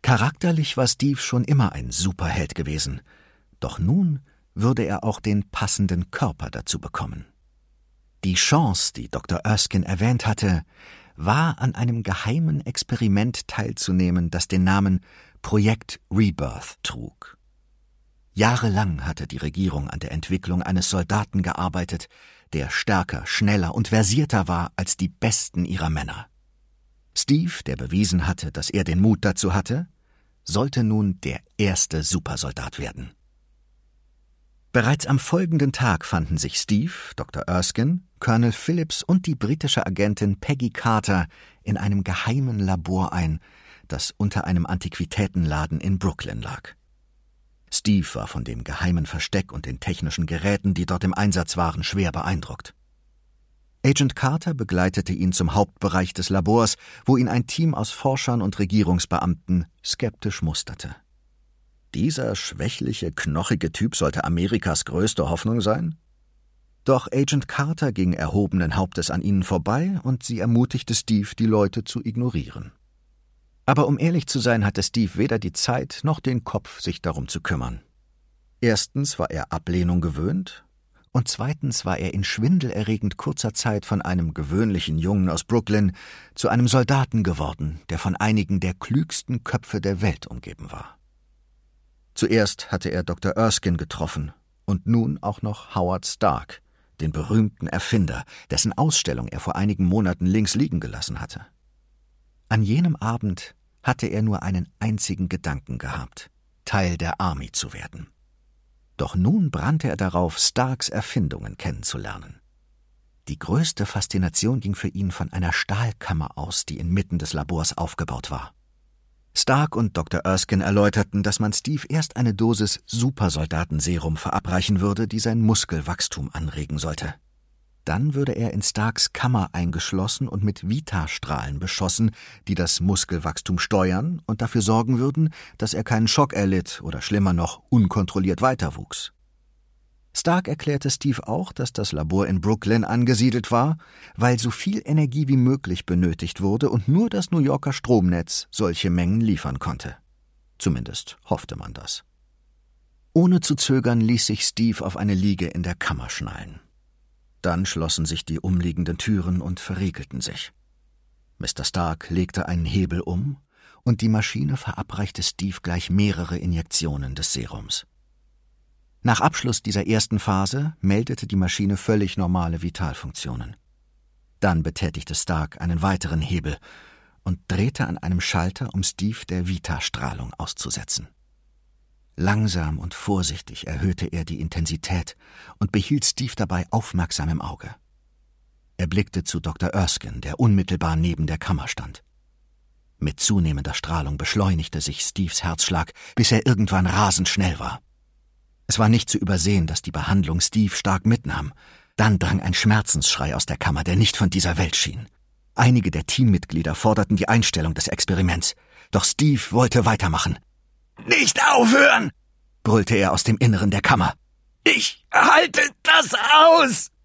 Charakterlich war Steve schon immer ein Superheld gewesen, doch nun würde er auch den passenden Körper dazu bekommen. Die Chance, die Dr. Erskine erwähnt hatte, war, an einem geheimen Experiment teilzunehmen, das den Namen Projekt Rebirth trug. Jahrelang hatte die Regierung an der Entwicklung eines Soldaten gearbeitet, der stärker, schneller und versierter war als die besten ihrer Männer. Steve, der bewiesen hatte, dass er den Mut dazu hatte, sollte nun der erste Supersoldat werden. Bereits am folgenden Tag fanden sich Steve, Dr. Erskine, Colonel Phillips und die britische Agentin Peggy Carter in einem geheimen Labor ein, das unter einem Antiquitätenladen in Brooklyn lag. Steve war von dem geheimen Versteck und den technischen Geräten, die dort im Einsatz waren, schwer beeindruckt. Agent Carter begleitete ihn zum Hauptbereich des Labors, wo ihn ein Team aus Forschern und Regierungsbeamten skeptisch musterte. Dieser schwächliche, knochige Typ sollte Amerikas größte Hoffnung sein? Doch Agent Carter ging erhobenen Hauptes an ihnen vorbei und sie ermutigte Steve, die Leute zu ignorieren. Aber um ehrlich zu sein, hatte Steve weder die Zeit noch den Kopf, sich darum zu kümmern. Erstens war er Ablehnung gewöhnt und zweitens war er in schwindelerregend kurzer Zeit von einem gewöhnlichen Jungen aus Brooklyn zu einem Soldaten geworden, der von einigen der klügsten Köpfe der Welt umgeben war. Zuerst hatte er Dr. Erskine getroffen und nun auch noch Howard Stark, den berühmten Erfinder, dessen Ausstellung er vor einigen Monaten links liegen gelassen hatte. An jenem Abend hatte er nur einen einzigen Gedanken gehabt, Teil der Army zu werden. Doch nun brannte er darauf, Starks Erfindungen kennenzulernen. Die größte Faszination ging für ihn von einer Stahlkammer aus, die inmitten des Labors aufgebaut war. Stark und Dr. Erskine erläuterten, dass man Steve erst eine Dosis Supersoldatenserum verabreichen würde, die sein Muskelwachstum anregen sollte. Dann würde er in Starks Kammer eingeschlossen und mit Vita-Strahlen beschossen, die das Muskelwachstum steuern und dafür sorgen würden, dass er keinen Schock erlitt oder schlimmer noch unkontrolliert weiterwuchs. Stark erklärte Steve auch, dass das Labor in Brooklyn angesiedelt war, weil so viel Energie wie möglich benötigt wurde und nur das New Yorker Stromnetz solche Mengen liefern konnte. Zumindest hoffte man das. Ohne zu zögern ließ sich Steve auf eine Liege in der Kammer schnallen. Dann schlossen sich die umliegenden Türen und verriegelten sich. Mr. Stark legte einen Hebel um und die Maschine verabreichte Steve gleich mehrere Injektionen des Serums. Nach Abschluss dieser ersten Phase meldete die Maschine völlig normale Vitalfunktionen. Dann betätigte Stark einen weiteren Hebel und drehte an einem Schalter, um Steve der Vita-Strahlung auszusetzen. Langsam und vorsichtig erhöhte er die Intensität und behielt Steve dabei aufmerksam im Auge. Er blickte zu Dr. Erskine, der unmittelbar neben der Kammer stand. Mit zunehmender Strahlung beschleunigte sich Steves Herzschlag, bis er irgendwann rasend schnell war. Es war nicht zu übersehen, dass die Behandlung Steve stark mitnahm. Dann drang ein Schmerzensschrei aus der Kammer, der nicht von dieser Welt schien. Einige der Teammitglieder forderten die Einstellung des Experiments. Doch Steve wollte weitermachen. »Nicht aufhören!« brüllte er aus dem Inneren der Kammer. »Ich halte das aus!«